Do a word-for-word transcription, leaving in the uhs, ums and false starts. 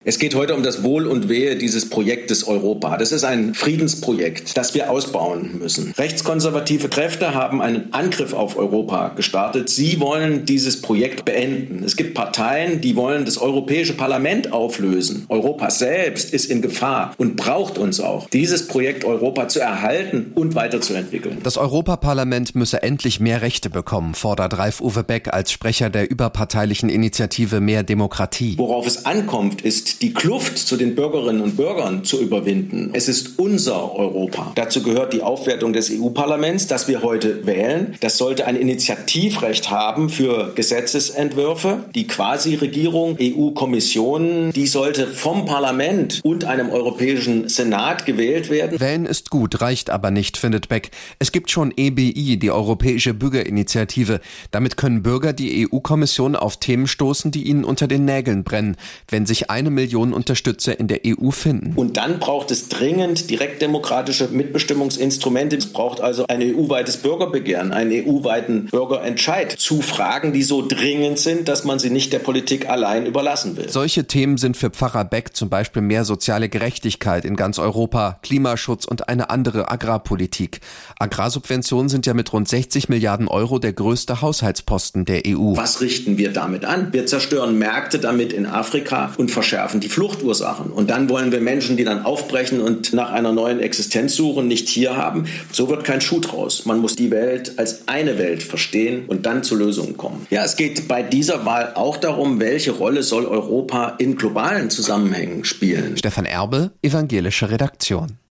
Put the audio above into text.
Es geht heute um das Wohl und Wehe dieses Projektes Europa. Das ist ein Friedensprojekt, das wir ausbauen müssen. Rechtskonservative Kräfte haben einen Angriff auf Europa gestartet. Sie wollen dieses Projekt beenden. Es gibt Parteien, die wollen das Europäische Parlament auflösen. Europa selbst ist in Gefahr und braucht uns auch, dieses Projekt Europa zu erhalten und weiterzuentwickeln. Das Europaparlament müsse endlich mehr Rechte bekommen, fordert Ralf-Uwe Beck als Sprecher der überparteilichen Initiative Mehr Demokratie. Worauf es ankommt, ist, die Kluft zu den Bürgerinnen und Bürgern zu überwinden. Es ist unser Europa. Dazu gehört die Aufwertung des E U-Parlaments, das wir heute wählen. Das sollte ein Initiativrecht haben für Gesetzesentwürfe. Die Quasi-Regierung, E U-Kommission, die sollte vom Parlament und einem Europäischen Senat gewählt werden. Wählen ist gut, reicht aber nicht, findet Beck. Es gibt schon E B I, die Europäische Bürgerinitiative. Damit können Bürger die E U-Kommission auf Themen stoßen, die ihnen unter den Nägeln brennen, wenn sich eine Million Unterstützer in der E U finden. Und dann braucht es dringend direktdemokratische Mitbestimmungsinstrumente. Es braucht also ein E U-weites Bürgerbegehren, einen E U-weiten Bürgerentscheid zu Fragen, die so dringend sind, dass man sie nicht der Politik allein überlassen will. Solche Themen sind für Pfarrer Beck zum Beispiel mehr soziale Gerechtigkeit in ganz Europa, Klimaschutz und eine andere Agrarpolitik. Agrarsubventionen sind ja mit rund sechzig Milliarden Euro der größte Haushaltsposten der E U. Was richten wir damit an? Wir zerstören Märkte damit in Afrika und verschärfen die Fluchtursachen. Und dann wollen wir Menschen, die dann aufbrechen und nach einer neuen Existenz suchen, nicht hier haben. So wird kein Schuh draus. Man muss die Welt als eine Welt verstehen und dann zu Lösungen kommen. Ja, es geht bei dieser Wahl auch darum, welche Rolle soll Europa in globalen Zusammenhängen spielen. Stefan Erbe, Evangelische Redaktion.